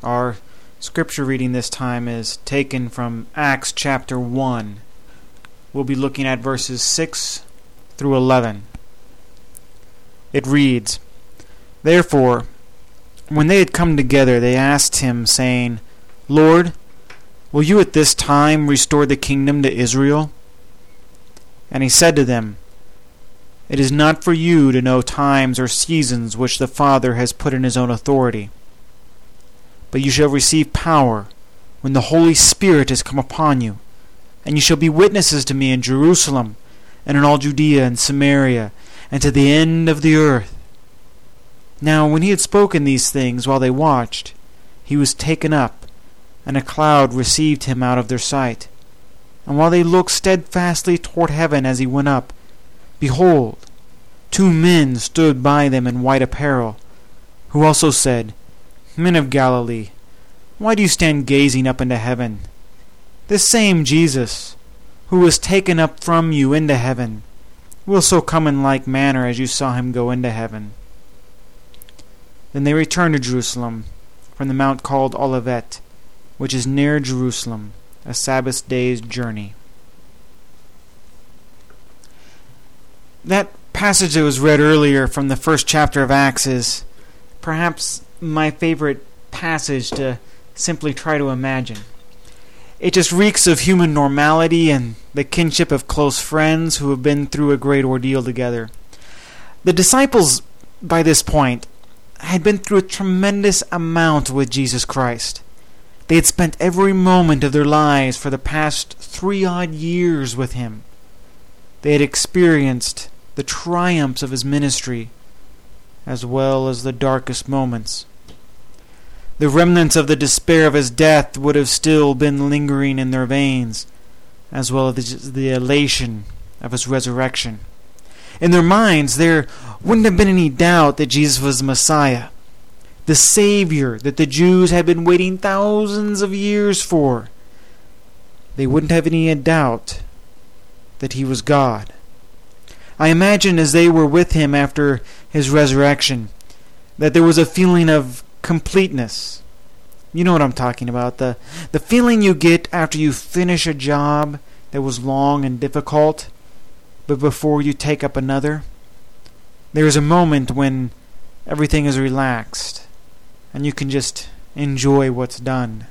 Our scripture reading this time is taken from Acts chapter 1. We'll be looking at verses 6 through 11. It reads, "Therefore, when they had come together, they asked him, saying, Lord, will you at this time restore the kingdom to Israel? And he said to them, It is not for you to know times or seasons which the Father has put in his own authority. But you shall receive power when the Holy Spirit has come upon you, and you shall be witnesses to me in Jerusalem, and in all Judea and Samaria, and to the end of the earth." Now when he had spoken these things while they watched, he was taken up, and a cloud received him out of their sight. And while they looked steadfastly toward heaven as he went up, behold, 2 men stood by them in white apparel, who also said, "Men of Galilee, why do you stand gazing up into heaven? This same Jesus, who was taken up from you into heaven, will so come in like manner as you saw him go into heaven." Then they returned to Jerusalem from the mount called Olivet, which is near Jerusalem, a Sabbath day's journey. That passage that was read earlier from the first chapter of Acts is perhaps my favorite passage to simply try to imagine. It just reeks of human normality and the kinship of close friends who have been through a great ordeal together. The disciples, by this point, had been through a tremendous amount with Jesus Christ. They had spent every moment of their lives for the past 3-odd years with him. They had experienced the triumphs of his ministry, as well as the darkest moments. The remnants of the despair of his death would have still been lingering in their veins, as well as the elation of his resurrection. In their minds, there wouldn't have been any doubt that Jesus was the Messiah, the Savior that the Jews had been waiting thousands of years for. They wouldn't have any doubt that he was God. I imagine as they were with him after his resurrection, that there was a feeling of completeness. You know what I'm talking about. The feeling you get after you finish a job that was long and difficult, but before you take up another. There is a moment when everything is relaxed, and you can just enjoy what's done.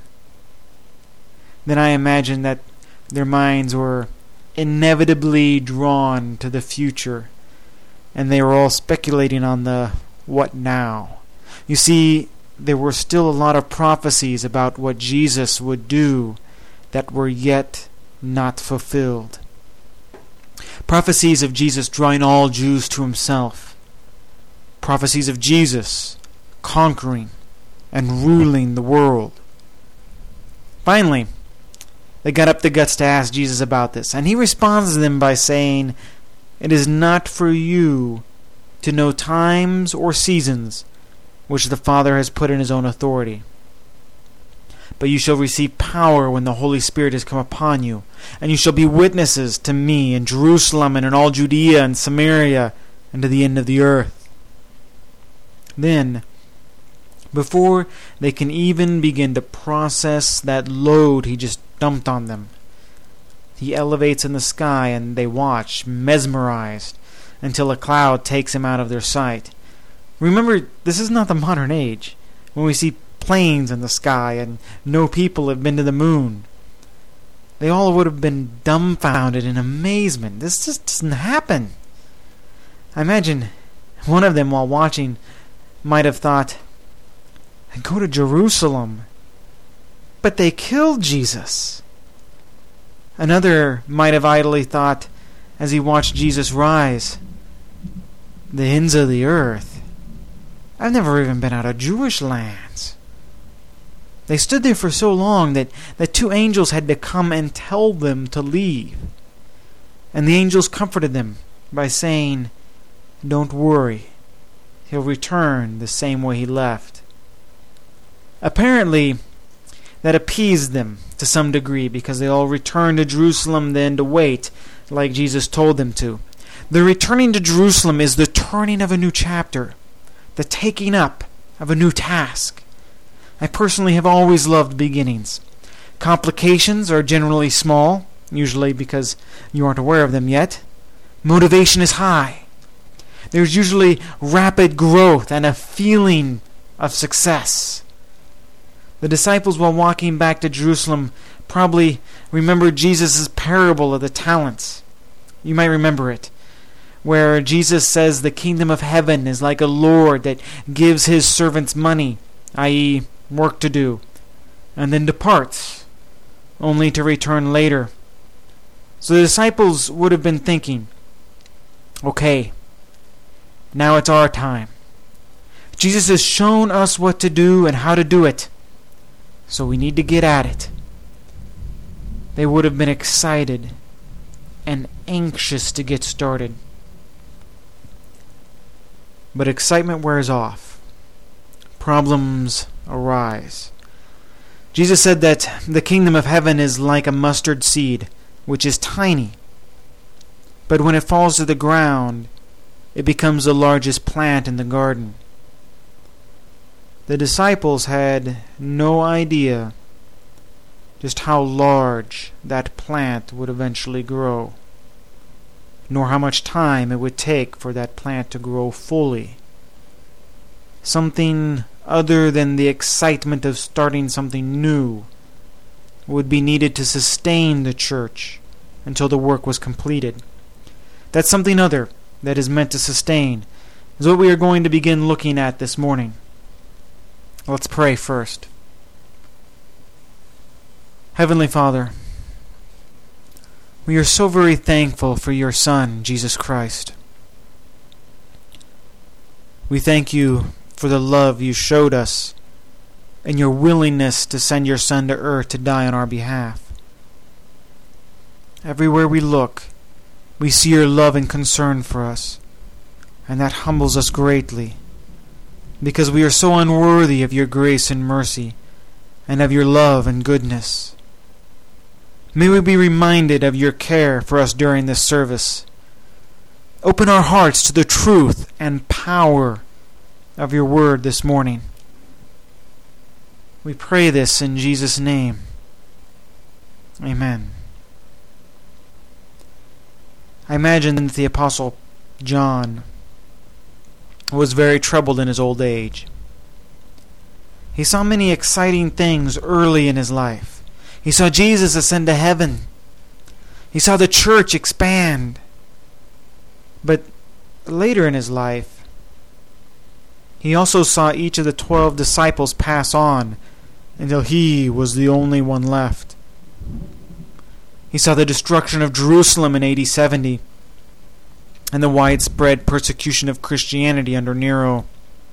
Then I imagine that their minds were inevitably drawn to the future, and they were all speculating on the what now. You see, there were still a lot of prophecies about what Jesus would do that were yet not fulfilled. Prophecies of Jesus drawing all Jews to himself. Prophecies of Jesus conquering and ruling the world. Finally, they got up the guts to ask Jesus about this, and he responds to them by saying, "It is not for you to know times or seasons which the Father has put in his own authority. But you shall receive power when the Holy Spirit has come upon you, and you shall be witnesses to me in Jerusalem and in all Judea and Samaria and to the end of the earth." Then, before they can even begin to process that load he just dumped on them, he elevates in the sky and they watch, mesmerized, until a cloud takes him out of their sight. Remember, this is not the modern age, when we see planes in the sky and no people have been to the moon. They all would have been dumbfounded in amazement. This just doesn't happen. I imagine one of them, while watching, might have thought, "I go to Jerusalem, but they killed Jesus." Another might have idly thought, as he watched Jesus rise, "The ends of the earth. I've never even been out of Jewish lands." They stood there for so long that 2 angels had to come and tell them to leave. And the angels comforted them by saying, "Don't worry, he'll return the same way he left." Apparently, that appeased them to some degree, because they all returned to Jerusalem then to wait, like Jesus told them to. The returning to Jerusalem is the turning of a new chapter, the taking up of a new task. I personally have always loved beginnings. Complications are generally small, usually because you aren't aware of them yet. Motivation is high. There's usually rapid growth and a feeling of success. The disciples, while walking back to Jerusalem, probably remembered Jesus' parable of the talents. You might remember it, where Jesus says the kingdom of heaven is like a lord that gives his servants money, i.e., work to do, and then departs, only to return later. So the disciples would have been thinking, okay, now it's our time. Jesus has shown us what to do and how to do it, so we need to get at it. They would have been excited and anxious to get started. But excitement wears off. Problems arise. Jesus said that the kingdom of heaven is like a mustard seed, which is tiny. But when it falls to the ground, it becomes the largest plant in the garden. The disciples had no idea just how large that plant would eventually grow, nor how much time it would take for that plant to grow fully. Something other than the excitement of starting something new would be needed to sustain the church until the work was completed. That something other that is meant to sustain is what we are going to begin looking at this morning. Let's pray first. Heavenly Father, we are so very thankful for your Son, Jesus Christ. We thank you for the love you showed us and your willingness to send your Son to earth to die on our behalf. Everywhere we look, we see your love and concern for us, and that humbles us greatly, because we are so unworthy of your grace and mercy, and of your love and goodness. May we be reminded of your care for us during this service. Open our hearts to the truth and power of your word this morning. We pray this in Jesus' name. Amen. I imagine that the Apostle John was very troubled in his old age. He saw many exciting things early in his life. He saw Jesus ascend to heaven. He saw the church expand. But later in his life, he also saw each of the 12 disciples pass on until he was the only one left. He saw the destruction of Jerusalem in AD 70 and the widespread persecution of Christianity under Nero.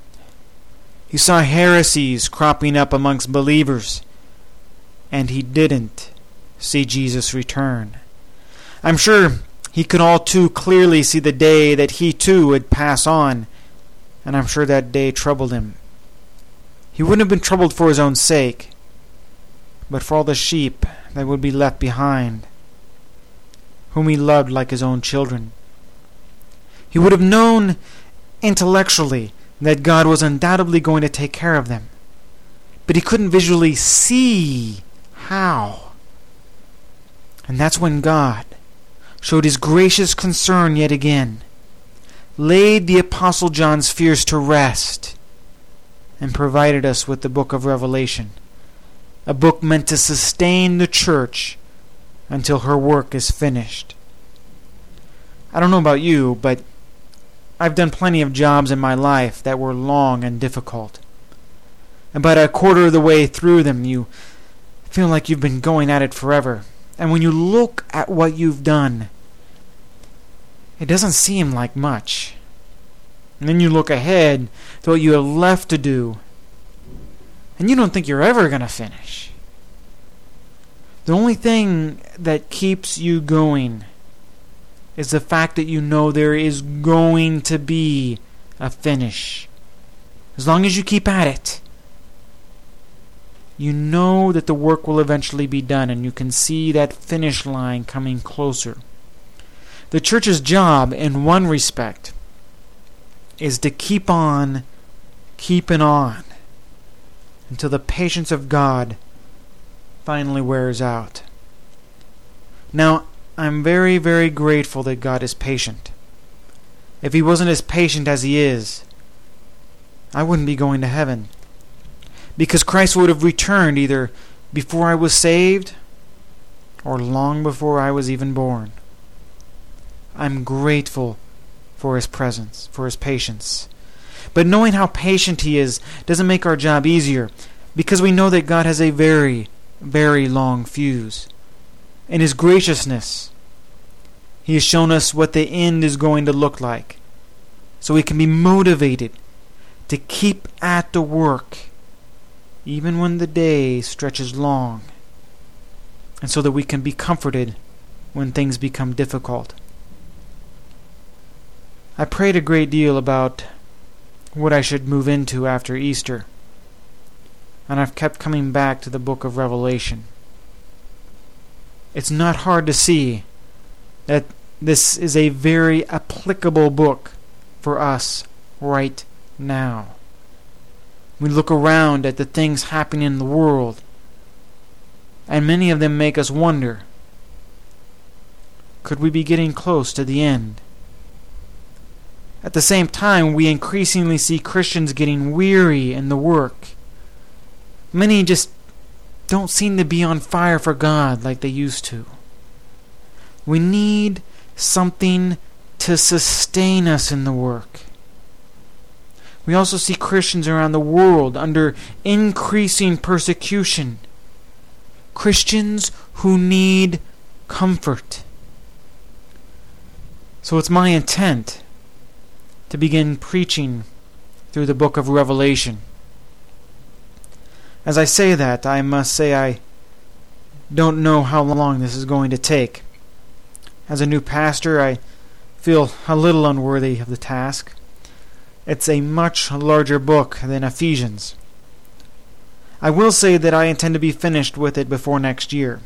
He saw heresies cropping up amongst believers, and he didn't see Jesus return. I'm sure he could all too clearly see the day that he too would pass on, and I'm sure that day troubled him. He wouldn't have been troubled for his own sake, but for all the sheep that would be left behind, whom he loved like his own children. He would have known intellectually that God was undoubtedly going to take care of them, but he couldn't visually see how. And that's when God showed his gracious concern yet again, laid the Apostle John's fears to rest, and provided us with the book of Revelation, a book meant to sustain the church until her work is finished. I don't know about you, but I've done plenty of jobs in my life that were long and difficult. About a quarter of the way through them, you feel like you've been going at it forever. And when you look at what you've done, it doesn't seem like much. And then you look ahead to what you have left to do, and you don't think you're ever going to finish. The only thing that keeps you going is the fact that you know there is going to be a finish. As long as you keep at it, you know that the work will eventually be done, and you can see that finish line coming closer. The church's job, in one respect, is to keep on keeping on. until the patience of God finally wears out. Now, I'm very, very grateful that God is patient. If He wasn't as patient as He is, I wouldn't be going to heaven. Because Christ would have returned either before I was saved or long before I was even born. I'm grateful for His presence, for His patience. But knowing how patient He is doesn't make our job easier, because we know that God has a very, very long fuse. In His graciousness, He has shown us what the end is going to look like, so we can be motivated to keep at the work, even when the day stretches long, and so that we can be comforted when things become difficult. I prayed a great deal about what I should move into after Easter, and I've kept coming back to the book of Revelation. It's not hard to see that this is a very applicable book for us right now. We look around at the things happening in the world, and many of them make us wonder, could we be getting close to the end? At the same time, we increasingly see Christians getting weary in the work. Many just don't seem to be on fire for God like they used to. We need something to sustain us in the work. We also see Christians around the world under increasing persecution. Christians who need comfort. So it's my intent to begin preaching through the book of Revelation. As I say that, I must say I don't know how long this is going to take. As a new pastor, I feel a little unworthy of the task. It's a much larger book than Ephesians. I will say that I intend to be finished with it before next year.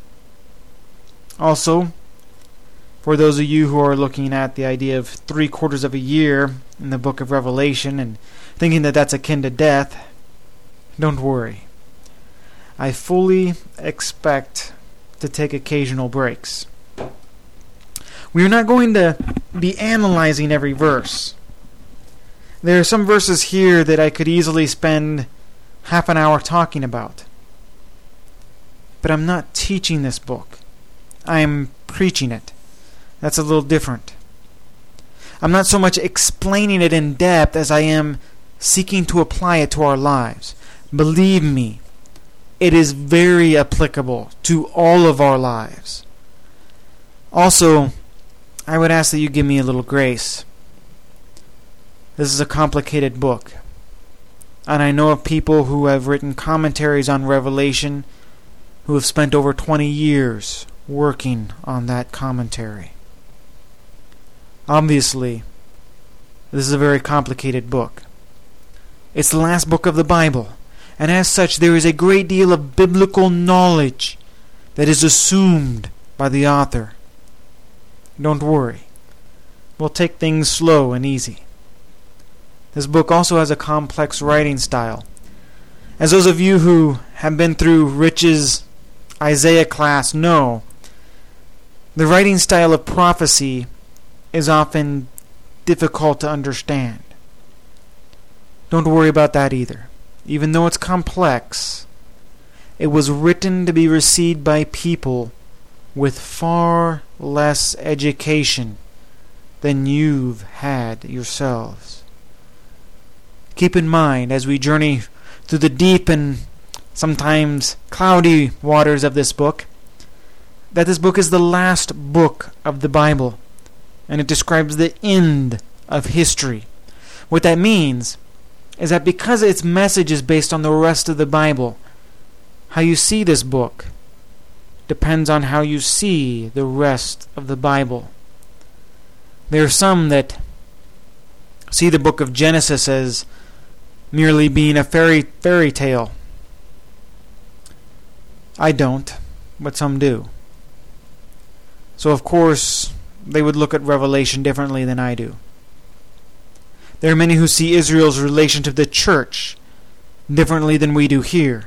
Also, for those of you who are looking at the idea of 3/4 of a year in the book of Revelation and thinking that that's akin to death, don't worry. I fully expect to take occasional breaks. We are not going to be analyzing every verse. There are some verses here that I could easily spend half an hour talking about. But I'm not teaching this book. I'm preaching it. That's a little different. I'm not so much explaining it in depth as I am seeking to apply it to our lives. Believe me, it is very applicable to all of our lives. Also, I would ask that you give me a little grace. This is a complicated book, and I know of people who have written commentaries on Revelation who have spent over 20 years working on that commentary. Obviously, this is a very complicated book. It's the last book of the Bible, and as such there is a great deal of biblical knowledge that is assumed by the author. Don't worry. We'll take things slow and easy. This book also has a complex writing style. As those of you who have been through Rich's Isaiah class know, the writing style of prophecy is often difficult to understand. Don't worry about that either. Even though it's complex, it was written to be received by people with far less education than you've had yourselves. Keep in mind, as we journey through the deep and sometimes cloudy waters of this book, that this book is the last book of the Bible, and it describes the end of history. What that means is that because its message is based on the rest of the Bible, how you see this book depends on how you see the rest of the Bible. There are some that see the book of Genesis as merely being a fairy tale. I don't, but some do. So of course, they would look at Revelation differently than I do. There are many who see Israel's relation to the church differently than we do here.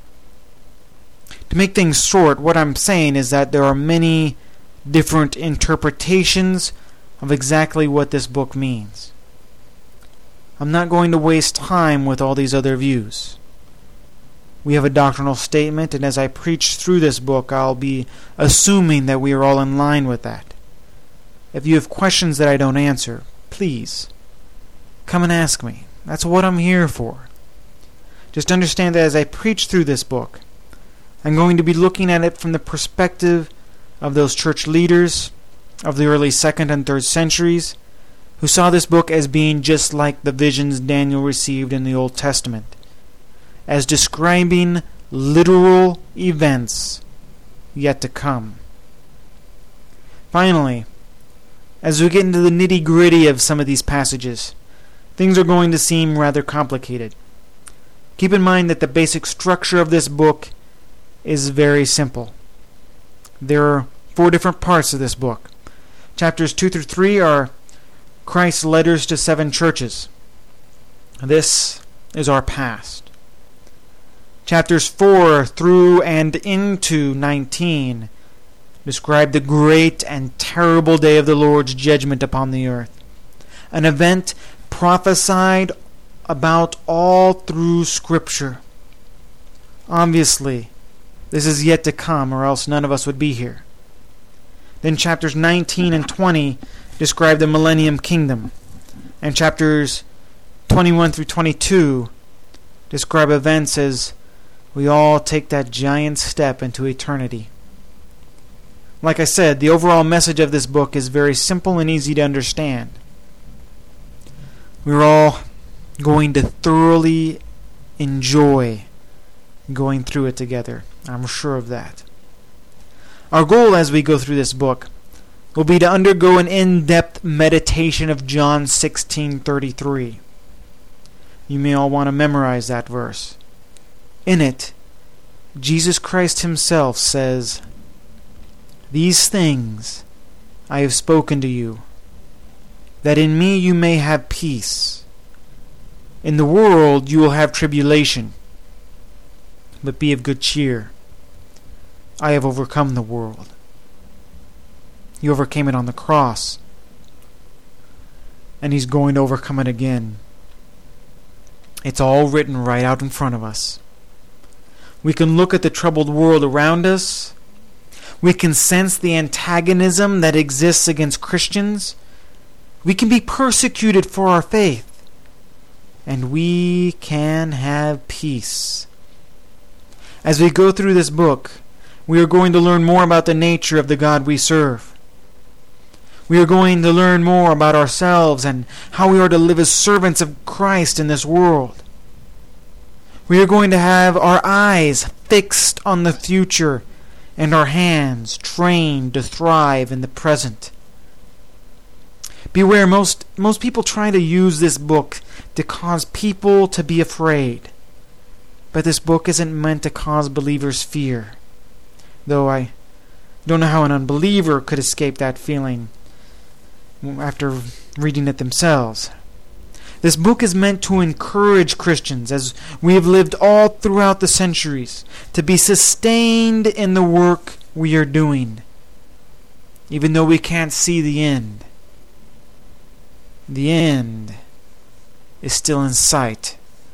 To make things short, what I'm saying is that there are many different interpretations of exactly what this book means. I'm not going to waste time with all these other views. We have a doctrinal statement, and as I preach through this book, I'll be assuming that we are all in line with that. If you have questions that I don't answer, please come and ask me. That's what I'm here for. Just understand that as I preach through this book, I'm going to be looking at it from the perspective of those church leaders of the early 2nd and 3rd centuries who saw this book as being just like the visions Daniel received in the Old Testament, as describing literal events yet to come. Finally, as we get into the nitty-gritty of some of these passages, things are going to seem rather complicated. Keep in mind that the basic structure of this book is very simple. There are 4 different parts of this book. Chapters 2 through 3 are Christ's letters to 7 churches. This is our past. Chapters 4 through and into 19 describe the great and terrible day of the Lord's judgment upon the earth, an event prophesied about all through Scripture. Obviously, this is yet to come, or else none of us would be here. Then chapters 19 and 20 describe the millennium kingdom, and chapters 21 through 22 describe events as we all take that giant step into eternity. Like I said, the overall message of this book is very simple and easy to understand. We're all going to thoroughly enjoy going through it together. I'm sure of that. Our goal as we go through this book will be to undergo an in-depth meditation of John 16:33. You may all want to memorize that verse. In it, Jesus Christ himself says, "These things I have spoken to you, that in me you may have peace. In the world you will have tribulation, but be of good cheer. I have overcome the world." He overcame it on the cross, and he's going to overcome it again. It's all written right out in front of us. We can look at the troubled world around us. We can sense the antagonism that exists against Christians. We can be persecuted for our faith. And we can have peace. As we go through this book, we are going to learn more about the nature of the God we serve. We are going to learn more about ourselves and how we are to live as servants of Christ in this world. We are going to have our eyes fixed on the future and our hands trained to thrive in the present. Beware, most people try to use this book to cause people to be afraid. But this book isn't meant to cause believers fear. Though I don't know how an unbeliever could escape that feeling after reading it themselves. This book is meant to encourage Christians, as we have lived all throughout the centuries, to be sustained in the work we are doing, even though we can't see the end. The end is still in sight,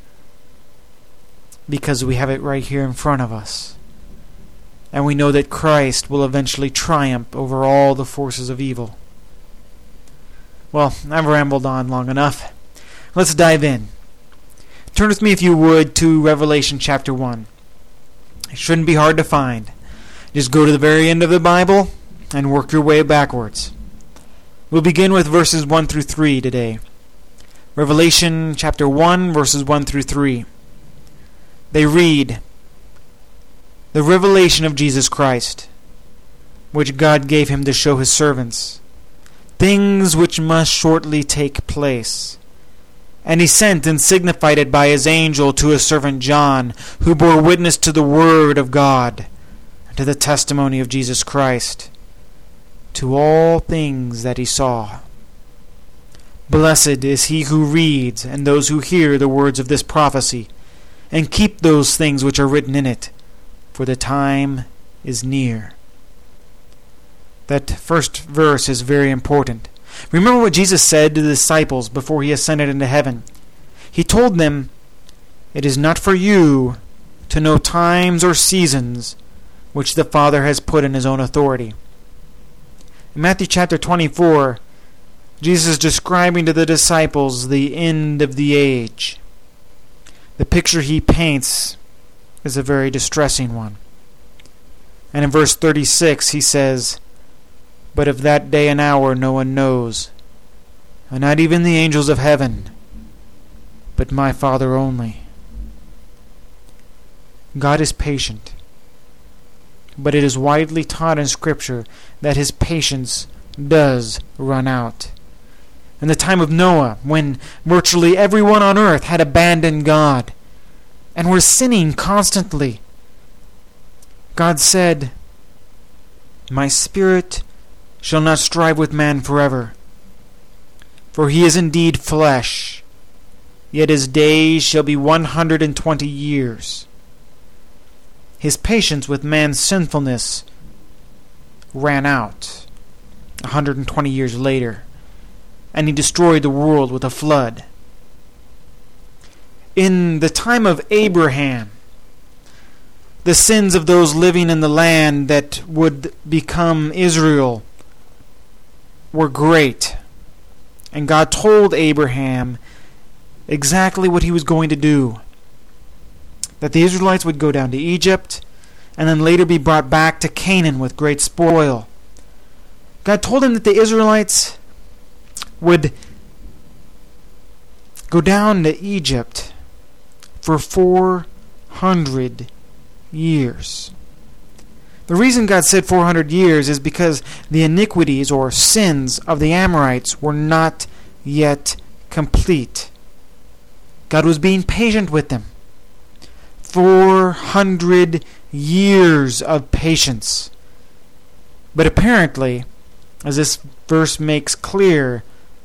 because we have it right here in front of us. And we know that Christ will eventually triumph over all the forces of evil. Well, I've rambled on long enough. Let's dive in. Turn with me, if you would, to Revelation chapter 1. It shouldn't be hard to find. Just go to the very end of the Bible and work your way backwards. We'll begin with verses 1 through 3 today. Revelation chapter 1, verses 1 through 3. They read, "The revelation of Jesus Christ, which God gave him to show his servants, things which must shortly take place. And he sent and signified it by his angel to his servant John, who bore witness to the word of God, and to the testimony of Jesus Christ, to all things that he saw. Blessed is he who reads, and those who hear the words of this prophecy, and keep those things which are written in it, for the time is near. That first verse is very important. Remember what Jesus said to the disciples before he ascended into heaven. He told them, "It is not for you to know times or seasons which the Father has put in his own authority." In Matthew chapter 24, Jesus is describing to the disciples the end of the age. The picture he paints is a very distressing one. And in verse 36 he says, "But of that day and hour no one knows, and not even the angels of heaven, but my Father only." God is patient, but it is widely taught in Scripture that his patience does run out. In the time of Noah, when virtually everyone on earth had abandoned God and were sinning constantly, God said, "My spirit shall not strive with man forever, for he is indeed flesh, yet his days shall be 120 years. His patience with man's sinfulness ran out 120 years later, and he destroyed the world with a flood. In the time of Abraham, the sins of those living in the land that would become Israel were great. And God told Abraham exactly what he was going to do. That the Israelites would go down to Egypt and then later be brought back to Canaan with great spoil. God told him that the Israelites would go down to Egypt for 400 years. The reason God said 400 years is because the iniquities or sins of the Amorites were not yet complete. God was being patient with them. 400 years of patience. But apparently, as this verse makes clear,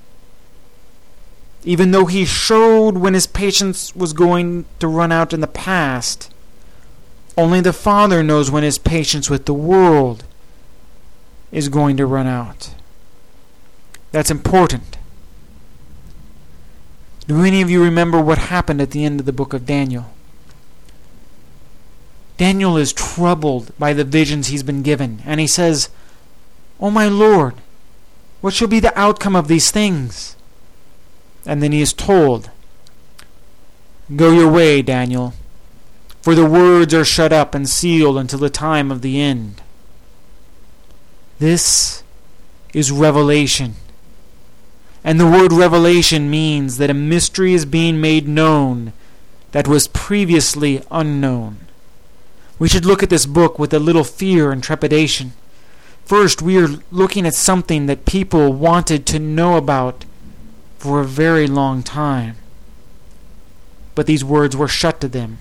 even though he showed when his patience was going to run out in the past, only the Father knows when his patience with the world is going to run out. That's important. Do any of you remember what happened at the end of the book of Daniel? Daniel is troubled by the visions he's been given, and he says, "Oh my Lord, what shall be the outcome of these things?" And then he is told, "Go your way, Daniel, for the words are shut up and sealed until the time of the end." This is revelation. And the word revelation means that a mystery is being made known that was previously unknown. We should look at this book with a little fear and trepidation. First, we are looking at something that people wanted to know about for a very long time. But these words were shut to them.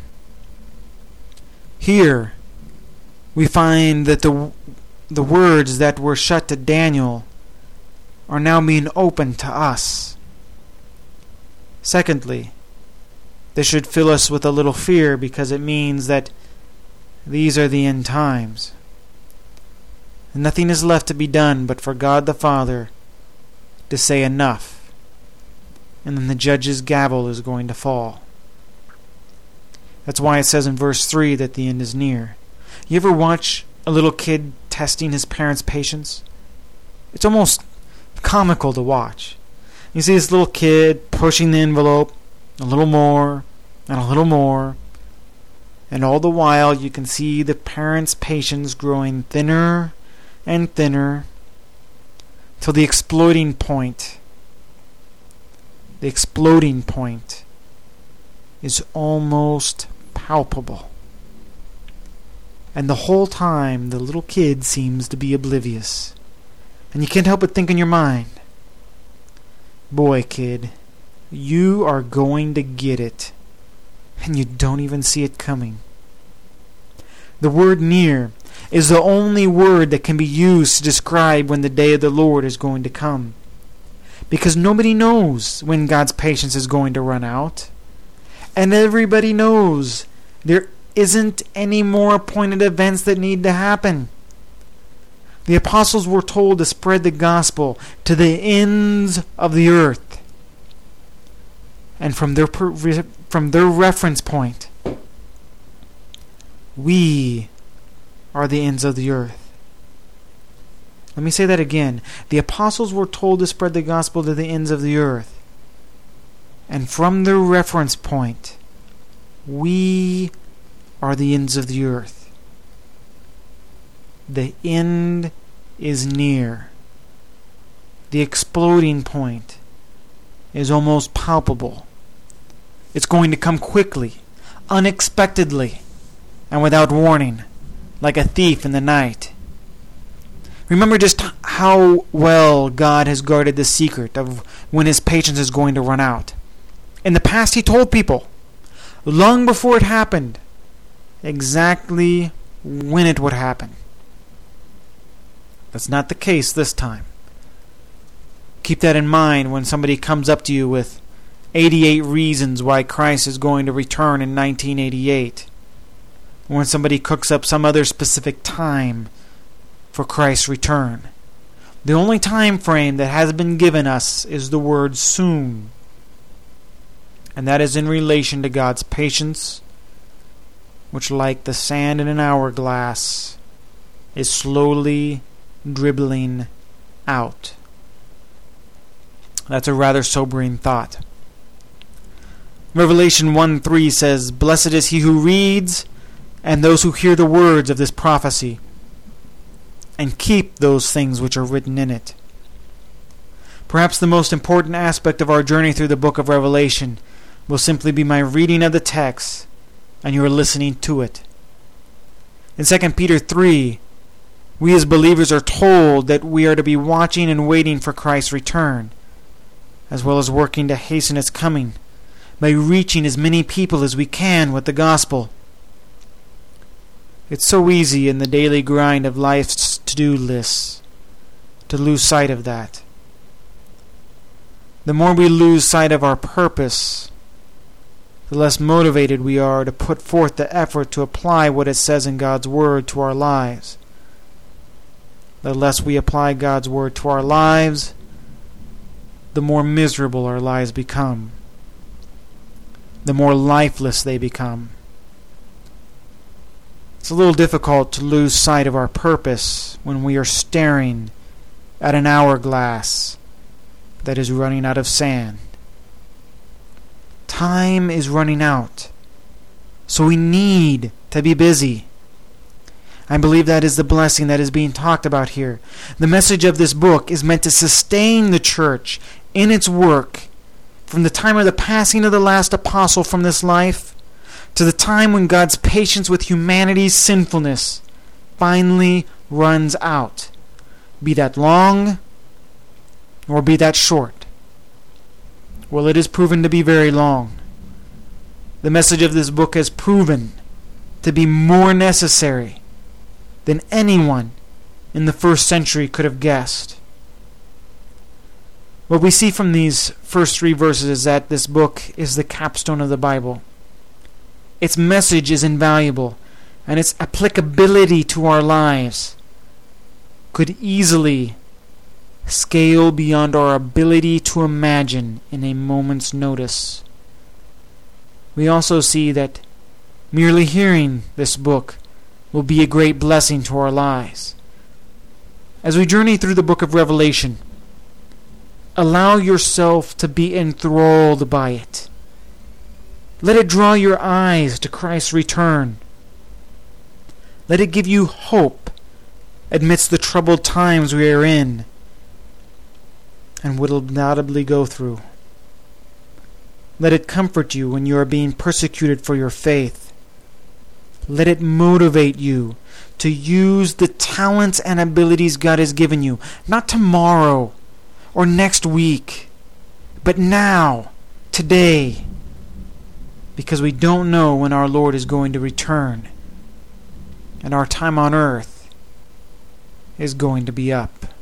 Here, we find that the words that were shut to Daniel are now being opened to us. Secondly, this should fill us with a little fear because it means that these are the end times. And nothing is left to be done but for God the Father to say enough. And then the judge's gavel is going to fall. That's why it says in verse 3 that the end is near. You ever watch a little kid testing his parents' patience? It's almost comical to watch. You see this little kid pushing the envelope a little more and a little more, and all the while you can see the parents' patience growing thinner and thinner till the exploding point. The exploding point is almost palpable. And the whole time the little kid seems to be oblivious. And you can't help but think in your mind, boy, kid, you are going to get it. And you don't even see it coming. The word near is the only word that can be used to describe when the day of the Lord is going to come. Because nobody knows when God's patience is going to run out. And everybody knows there isn't any more appointed events that need to happen. The apostles were told to spread the gospel to the ends of the earth. And from their reference point, we are the ends of the earth. Let me say that again. The apostles were told to spread the gospel to the ends of the earth. And from their reference point, we are the ends of the earth. The end is near. The exploding point is almost palpable. It's going to come quickly, unexpectedly, and without warning, like a thief in the night. Remember just how well God has guarded the secret of when His patience is going to run out. In the past, He told people, long before it happened, exactly when it would happen. That's not the case this time. Keep that in mind when somebody comes up to you with 88 reasons why Christ is going to return in 1988. Or when somebody cooks up some other specific time for Christ's return. The only time frame that has been given us is the word soon. And that is in relation to God's patience, which, like the sand in an hourglass, is slowly dribbling out. That's a rather sobering thought. Revelation 1:3 says, "Blessed is he who reads, and those who hear the words of this prophecy, and keep those things which are written in it." Perhaps the most important aspect of our journey through the book of Revelation will simply be my reading of the text and your listening to it. In 2 Peter 3, we as believers are told that we are to be watching and waiting for Christ's return, as well as working to hasten its coming by reaching as many people as we can with the gospel. It's so easy in the daily grind of life's to-do lists to lose sight of that. The more we lose sight of our purpose, the less motivated we are to put forth the effort to apply what it says in God's Word to our lives. The less we apply God's Word to our lives, the more miserable our lives become. The more lifeless they become. It's a little difficult to lose sight of our purpose when we are staring at an hourglass that is running out of sand. Time is running out, so we need to be busy. I believe that is the blessing that is being talked about here. The message of this book is meant to sustain the church in its work from the time of the passing of the last apostle from this life to the time when God's patience with humanity's sinfulness finally runs out. Be that long or be that short. Well, it is proven to be very long. The message of this book has proven to be more necessary than anyone in the first century could have guessed. What we see from these first 3 verses is that this book is the capstone of the Bible. Its message is invaluable, and its applicability to our lives could easily scale beyond our ability to imagine in a moment's notice. We also see that merely hearing this book will be a great blessing to our lives. As we journey through the book of Revelation, allow yourself to be enthralled by it. Let it draw your eyes to Christ's return. Let it give you hope amidst the troubled times we are in and will undoubtedly go through. Let it comfort you when you are being persecuted for your faith. Let it motivate you to use the talents and abilities God has given you, not tomorrow or next week, but now, today, because we don't know when our Lord is going to return, and our time on earth is going to be up.